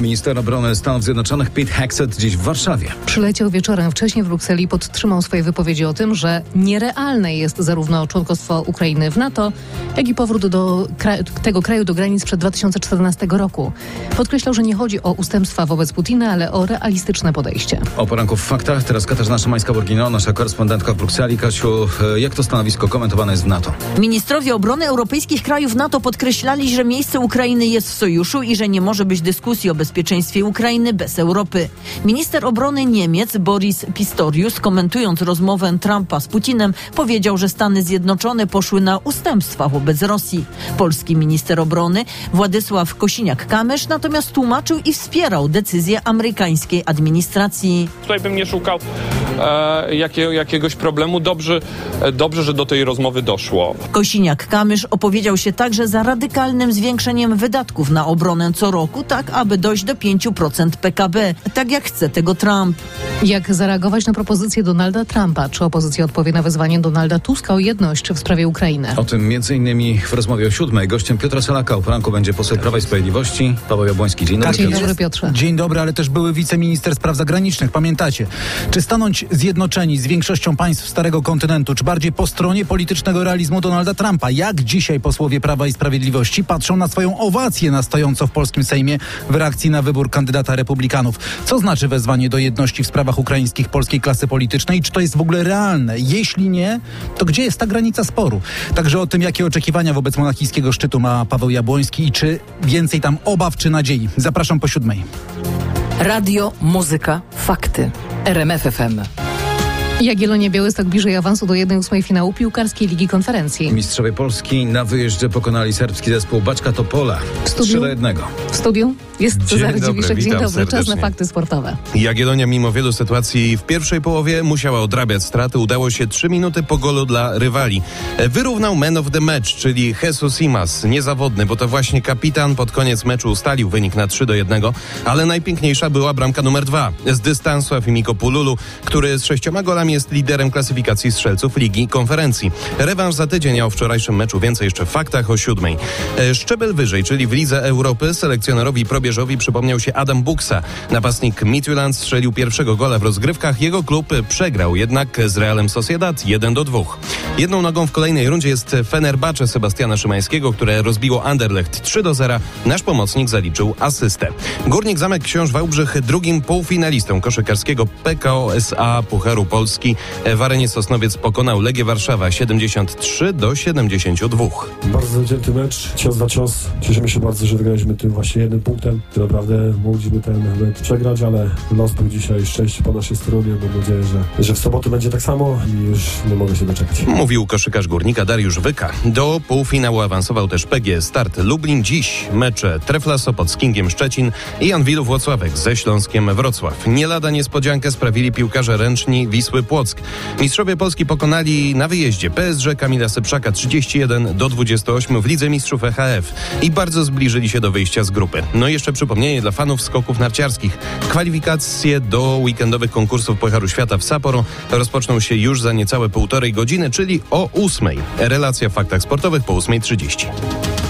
Minister obrony Stanów Zjednoczonych Pete Hegseth dziś w Warszawie. Przyleciał wieczorem wcześniej w Brukseli i podtrzymał swoje wypowiedzi o tym, że nierealne jest zarówno członkostwo Ukrainy w NATO, jak i powrót do tego kraju do granic przed 2014 roku. Podkreślał, że nie chodzi o ustępstwa wobec Putina, ale o realistyczne podejście. O poranku w faktach teraz Katarzyna Szymańska-Borgino, nasza korespondentka w Brukseli. Kasiu, jak to stanowisko komentowane jest w NATO? Ministrowie obrony europejskich krajów NATO podkreślali, że miejsce Ukrainy jest w sojuszu i że nie może być dyskusji o bezpieczeństwie Ukrainy bez Europy. Minister obrony Niemiec Boris Pistorius, komentując rozmowę Trumpa z Putinem, powiedział, że Stany Zjednoczone poszły na ustępstwa wobec Rosji. Polski minister obrony Władysław Kosiniak-Kamysz natomiast tłumaczył i wspierał decyzję amerykańskiej administracji. Tutaj bym nie szukał jakiegoś problemu. Dobrze, że do tej rozmowy doszło. Kosiniak-Kamysz opowiedział się także za radykalnym zwiększeniem wydatków na obronę co roku, tak aby dojść do 5% PKB, tak jak chce tego Trump. Jak zareagować na propozycję Donalda Trumpa? Czy opozycja odpowie na wezwanie Donalda Tuska o jedność w sprawie Ukrainy? O tym m.in. w rozmowie o 7:00. Gościem Piotra Salaka o poranku będzie poseł Prawa i Sprawiedliwości Paweł Jabłoński. Dzień dobry, Dzień dobry, Piotrze. Dzień dobry, ale też były wiceminister spraw zagranicznych. Pamiętacie? Czy stanąć zjednoczeni z większością państw Starego Kontynentu, czy bardziej po stronie politycznego realizmu Donalda Trumpa? Jak dzisiaj posłowie Prawa i Sprawiedliwości patrzą na swoją owację na stojąco w polskim Sejmie w reakcji na wybór kandydata republikanów? Co znaczy wezwanie do jedności w sprawach ukraińskich polskiej klasy politycznej? Czy to jest w ogóle realne? Jeśli nie, to gdzie jest ta granica sporu? Także o tym, jakie oczekiwania wobec monachijskiego szczytu ma Paweł Jabłoński i czy więcej tam obaw czy nadziei. Zapraszam po 7:00. Radio, muzyka, fakty. RMF FM. Jagiellonia Białystok bliżej awansu do 1/8 finału piłkarskiej Ligi Konferencji. Mistrzowie Polski na wyjeździe pokonali serbski zespół Bačka Topola 3-1. W studiu jest Cezary Dziwiszek. Dzień dobry. Serdecznie. Czas na fakty sportowe. Jagiellonia mimo wielu sytuacji w pierwszej połowie musiała odrabiać straty. Udało się 3 minuty po golu dla rywali. Wyrównał man of the match, czyli Jesus Imas. Niezawodny, bo to właśnie kapitan pod koniec meczu ustalił wynik na 3-1, ale najpiękniejsza była bramka numer 2. Z dystansu Afimiko Pululu, który z 6 golami jest liderem klasyfikacji strzelców Ligi Konferencji. Rewanż za tydzień, a o wczorajszym meczu więcej jeszcze w faktach o 7:00. Szczebel wyżej, czyli w Lidze Europy, selekcjonerowi probierzowi przypomniał się Adam Buksa. Napastnik Midtjylland strzelił pierwszego gola w rozgrywkach. Jego klub przegrał jednak z Realem Sociedad 1-2. Jedną nogą w kolejnej rundzie jest Fenerbahce Sebastiana Szymańskiego, które rozbiło Anderlecht 3-0. Nasz pomocnik zaliczył asystę. Górnik Zamek Książ Wałbrzych drugim półfinalistą koszykarskiego PKO SA Pucharu Polski. W arenie Sosnowiec pokonał Legię Warszawa 73-72. Bardzo zawzięty mecz, cios za cios. Cieszymy się bardzo, że wygraliśmy tym właśnie 1 punktem. To naprawdę mogliśmy ten mecz przegrać, ale los był dzisiaj, szczęście po naszej stronie. Mam nadzieję, że w sobotę będzie tak samo i już nie mogę się doczekać. Mówił koszykarz Górnika Dariusz Wyka. Do półfinału awansował też PGE Start Lublin. Dziś mecze Trefla Sopot z Kingiem Szczecin i Jan Wilów Włocławek ze Śląskiem Wrocław. Nie lada niespodziankę sprawili piłkarze ręczni Wisły Płock. Mistrzowie Polski pokonali na wyjeździe PSG Kamila Sypszaka 31-28 w Lidze Mistrzów EHF i bardzo zbliżyli się do wyjścia z grupy. No i jeszcze przypomnienie dla fanów skoków narciarskich. Kwalifikacje do weekendowych konkursów Pucharu Świata w Sapporo rozpoczną się już za niecałe 1,5 godziny, czyli o 8:00. Relacja w faktach sportowych po 8:30.